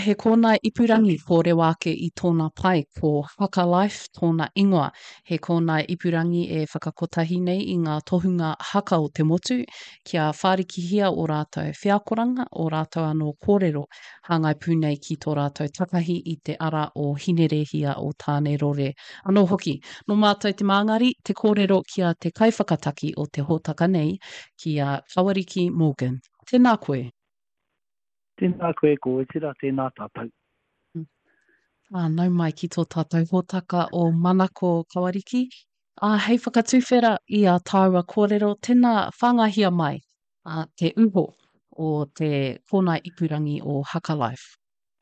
He kōna ipurangi kōre wāke I tōna pai ko Haka Life, tōna ingoa. He kōna ipurangi e whakakotahi nei I ngā tohunga haka o te motu, kia whārikihia o rātou whiakoranga, o rātou anō kōrero, hāngai pūnei ki tō rātou takahi I te ara o hinerehia o tāne rore. Anō hoki, no mātou te māngari, te kōrero kia te kaiwhakataki o te hōtaka nei, kia Kawariki Morgan. Tēnā koe. Tēnā koe kōwetira, tēnā tātou. Nau mai ki tō tātou hōtaka o Manako Kawariki. Hei whakatuwhera I a tāua kōrero, tēnā whangahia mai te uho o te kōna ipurangi o Haka Life.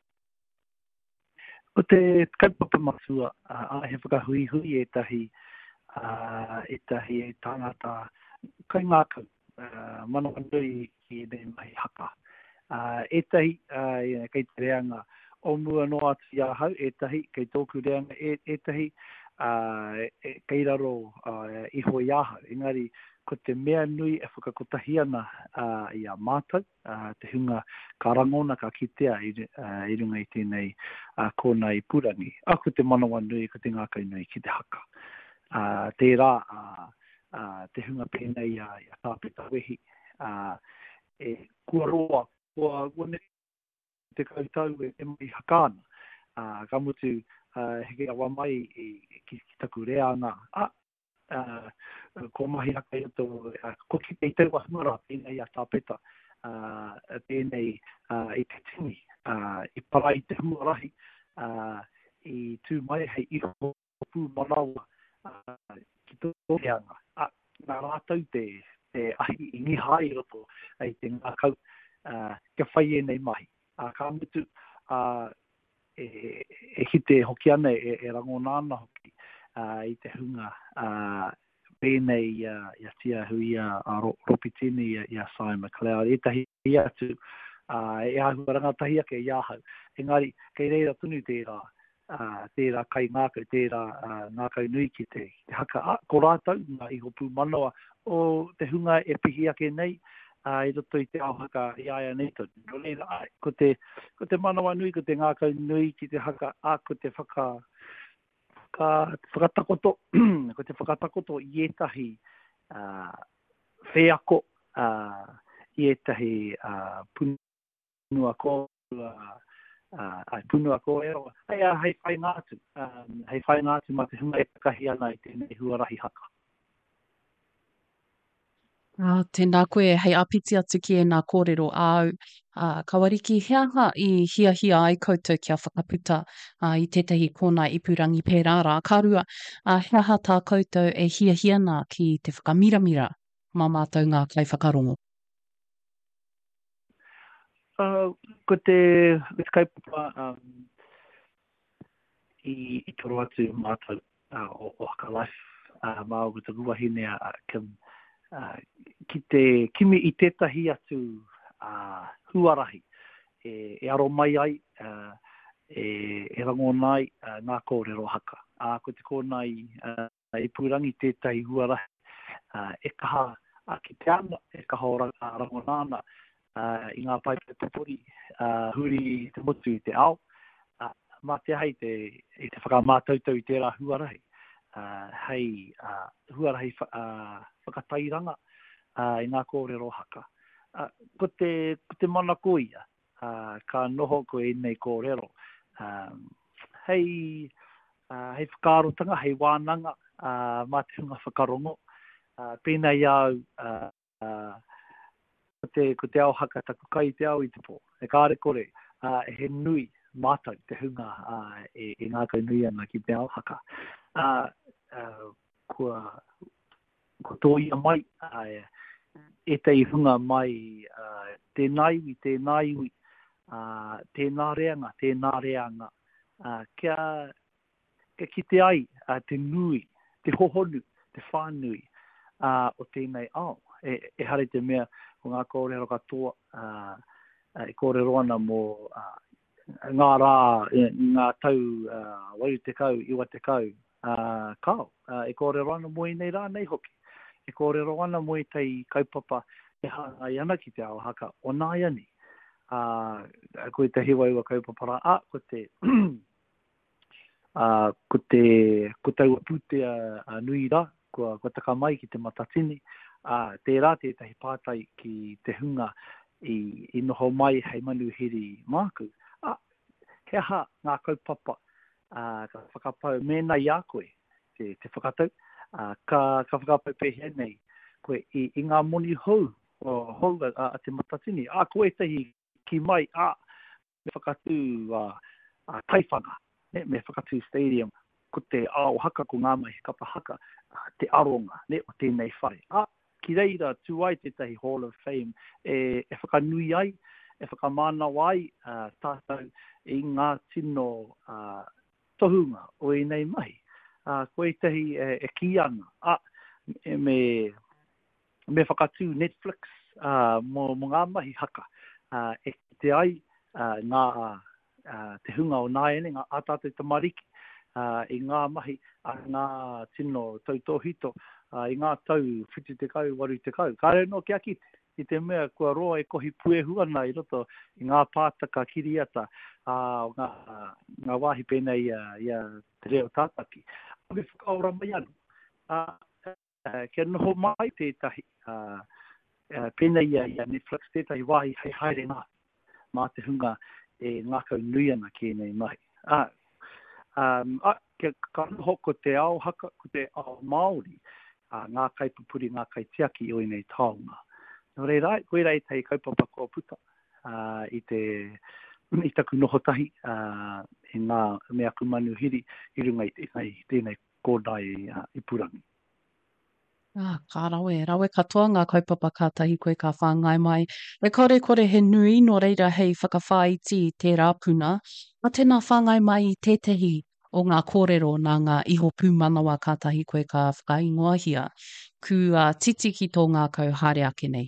O te kaupapa masua, he whakahui etahi e tāngata kai ngākau, mana nui ki nei mai haka. Etahi, kei te reanga o mua no atu I ahau, etahi, kei tōku reanga, etahi, kei raro iho I ahau. Engari, ko te mea nui e whakakotahi ana I a mātou, te hunga ka rangona ka kitea I runga I tēnei kōna I purangi. Ko te manawa nui, ko te ngākau nui ki te haka. Tērā, te hunga pēnei I a tāpeta wehi, kua roa, kua ne te kautau e mai hakana. Ka mutu heke awa mai ki taku reanga. Ko mahi haka I ato, ko ki te teua humara pēnei a tāpeta, pēnei I te tini, I para I te huarahi, I tū mai hei iho pū manawa ki tō reanga. Nā rātou te ahi I ngi hai roto I te ngākau, ka whai nei mahi. Ka mutu e hite hoki ana e rangona ana hoki I te hunga pēnei ia tia hui a Ropitini I a Simon McLeod. Etahi atu e ahua rangatahi ake I ahau. Engari, kei reira tunu tērā kai ngākau, tērā ngākau nui ki te haka. Ko rātou, ngā iho pū manawa o te hunga e pihi ake nei, I roto I te auhaka I aia nei tonu. No reira, ko te manawa nui, ko te ngākau nui ki te haka, ko te whakatakoto, ko te whakatakoto I etahi wheako, I etahi punua ko, punua ko ero. Hei whai ngātu, ma te hunga e takahi ana I tēnei huarahi haka. Tēnā koe, hei apiti atu ki e nā kōrero au. Kawariki, heanga I hiahia ai koutou kia whakaputa I tētahi kōna ipurangi pērā rā. Karua, heaha tā koutou e hiahiana ki te whakamiramira mā mātou ngā kai whakarongo. Ko te kaupapa I toro atu mātou o Haka Life, mā o te ruahine ki te kimi I tētahi atu huarahi e aro mai ai e rangona ai ngā kōrero haka. Ko te kōna I purangi tētahi huarahi e kaha ki te ana, e kaha o rangona ana I ngā paipai pupuri huri te motu I te ao. Mā te hai te whakamātautau I tērā huarahi. Hei huarahi whakatairanga I ngā kōrero haka. Ko te mana koia, ka noho ko I nei kōrero. Hei whakarotanga, hei wānanga, mā te hunga whakarongo. Pēnei au, ko te ao haka taku kai te ao I te pō. E kāre kore, he nui mātou te hunga e ngākau nui ana ki te ao haka. Ko tō ia mai, e te hunga mai, tēnā iwi, tēnā reanga, kia ki te ai, te nui, te hohonu, te whānui, o tēnei ao. E hare te mea, ko ngā kōrero katoa, e kōrero ana mō ngā rā, ngā tau, waiu te kau, iwa te kau, kao. E kōrero ana mō I nei rā nei hoki. E kōrero ana mō I tei kaupapa e hangai ana ki te ao haka o nāia ni. Ko te hiwa iwa kaupapara, ko te ko te ua pute nui rā, ko taka mai ki te matatini, tērā tētahi pātai ki te hunga i noho mai hei manuhiri māku. He aha ngā kaupapa, ka whakapau mēnā i a koe, te whakatau, ka whakapau pēhea nei, koe i ngā moni hou, hou a te matatini, koe tehi ki mai, me whakatu taiwhanga, me whakatu stadium, ko te ao haka ko ngā mai kapa haka, te aronga, o tēnei whare. Ki reira, tu ai tētahi Hall of Fame, e whakanui ai, e whakamānau ai, tātou i ngā tino tohunga o i nei mai. Koe tehi e ki ana, me whakatu Netflix, mo ngā mahi haka, e te ai ngā te hunga o nāene, ngā ātātou tamariki, i ngā mahi, ngā tino tautohito, i ngā tau whiti te kau, waru te kau. Ka reo no kia kite, i te mea kua roa e kohi puehua ana i roto i ngā pātaka kiriata, ngā wāhi pēnei ia te reo tātaki. Me whakaora mai anu. Kia noho mai tētahi pēnei ia Netflix, tētahi wāhi hei haere ngā, mā te hunga e ngā kau nui ana ki nei mai. Ka noho ko te ao haka, ko te ao Māori, ngā kaipupuri, ngā kaitiaki o i nei taonga. Nō reira, koe rei tei kaupapa kua puta i taku noho tahi i ngā mea kumanuhiri i runga i tēnei kōdai i purangi. Ka rawe katoa ngā kaupapa kātahi koe ka whāngai mai. E kore he nui no reira hei whakawhāiti i tērā puna. A tēnā whāngai mai i tētahi o ngā kōrero nā ngā iho pūmanawa kātahi koe ka whakaingoahia. Ku titi ki tō ngā kau haere ake nei.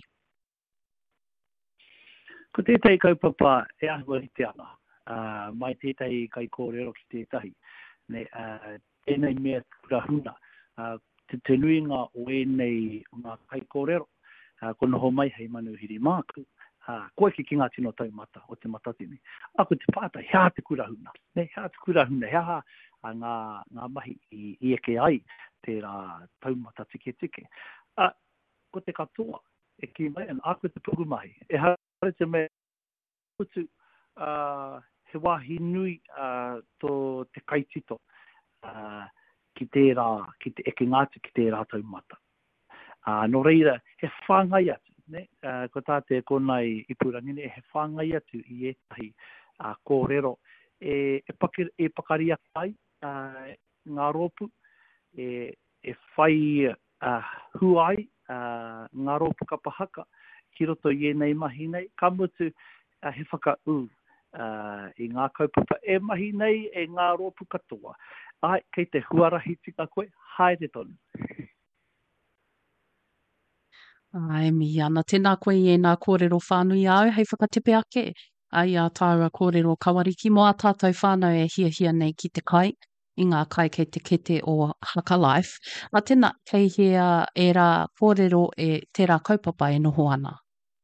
Ko tētahi kaupapa e ahurite ana. Mai tētahi kai kōrero ki tētahi. Tēnei mea kurahuna. Te nuinga o nei ngā kai kōrero, ko noho mai hei manuhiri māku, koe ki ngā tino taumata o te matatini. Ko te pātai, hea te kurahuna, hea ngā mahi i eke ai, tērā taumata tike. Ko te katoa, e ki mai ana, ko te pukumahi, e hare te mea utu, he wāhi nui tō te kaitito, ki te eke ngāti ki tērā taumata. Nō reira, he whāngai atu, ko tāte konai i Purangini, he whāngai atu i etahi kōrero, e pakari ai, ngā rōpu, e whai huai, ngā rōpu kapahaka, ki roto i nei mahi nei, ka mutu he whakau i ngā kaupapa, e mahi nei e ngā rōpu katoa. Kei te huarahi tika koe, haere tonu. Mihi ana. Tēnā koe i nā kōrero whānui au, hei whakatepe ake. Ai a tāua kōrero kawariki mo a tātou whānau e hia nei ki te kai, i ngā kai kei te kete o Haka Life. Tēnā, kei hea e rā kōrero e tērā kaupapa e noho ana.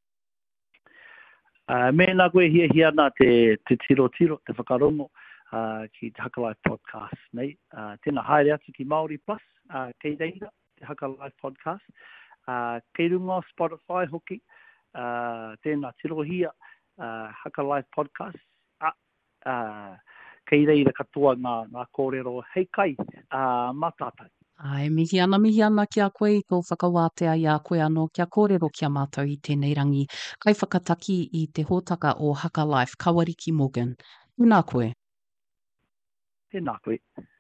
Mēnā koe hia ana te tiro, te whakarongo, ki te Haka Life Podcast, nei. Tēnā haere atu ki Māori Plus, kei reira, te Haka Life Podcast. Kei runga Spotify hoki, tēnā tirohia, Haka Life Podcast. Kei reira katoa ngā kōrero hei kai, mātātai. Mihi ana ki a koe i tō whakawātea i a koe anō kia kōrero ki a mātou i tēnei rangi. Kai whakataki i te hōtaka o Haka Life, Kawariki Morgan. Tēnā koe. Tēnā koe.